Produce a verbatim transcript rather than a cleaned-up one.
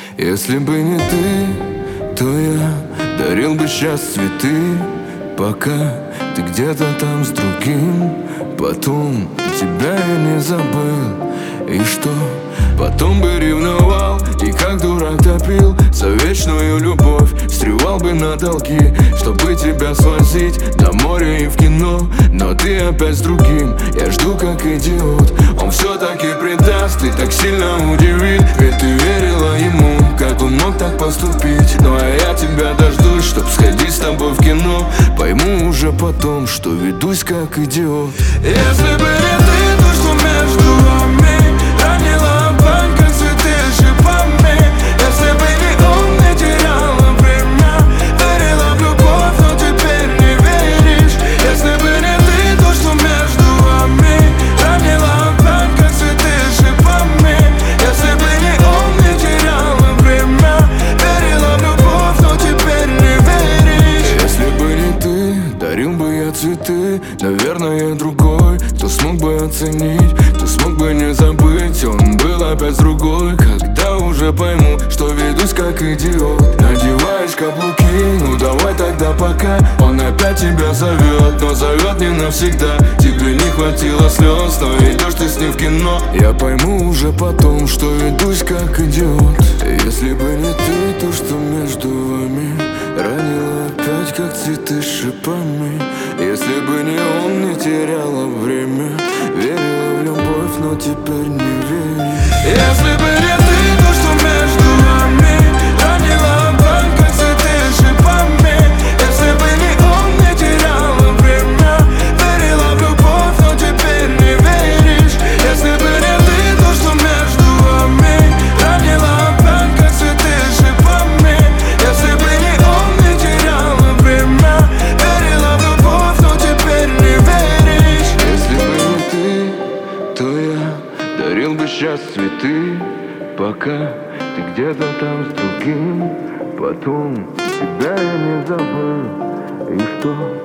Если бы не ты, то я дарил бы сейчас цветы, пока ты где-то там с другим. Потом тебя я не забыл. И что? Потом бы ревновал и как дурак топил за вечную любовь. Встревал бы на долги, чтобы тебя свозить на море и в кино. Но ты опять с другим, я жду как идиот. Он все-таки предаст и так сильно удивит. Ведь ты верила ему, как он мог так поступить. Ну а я тебя дождусь, чтоб сходить с тобой в кино. Пойму уже потом, что ведусь как идиот. Если бы не ты, то что между вами ранила боль, как цветы шипами. Если бы не он, не теряла время, верила в любовь, но теперь не веришь. Если бы не ты, то что между вами ранила боль, как цветы шипами. Если бы не он, не теряла время, верила в любовь, но теперь не веришь. Если бы не ты, дарил бы я цветы. Наверное, другой, кто смог бы оценить, кто смог бы не забыть. Он был опять с другой, когда уже пойму, что ведусь как идиот. Надеваешь каблуки, ну давай тогда пока. Он опять тебя зовет, но зовет не навсегда. Тебе не хватило слез, но идешь ты с ним в кино. Я пойму уже потом, что ведусь как идиот. Если бы не ты, то что между вами ранила опять, как цветы шипами. Если бы не он, не теряла время, верила в любовь, но теперь не верю. Если бы не ты, то что между вами ранила боль, как цветы шипами. Если бы не он, не теряла время, верила в любовь, но теперь не веришь. Если бы не ты, то что между вами ранила боль, как цветы шипами. Если бы не он, не теряла время, верила в любовь, но теперь не веришь. Если бы не ты, то я дарил бы сейчас цветы, пока ты где-то там с другим. Потом тебя я не забыл. И что?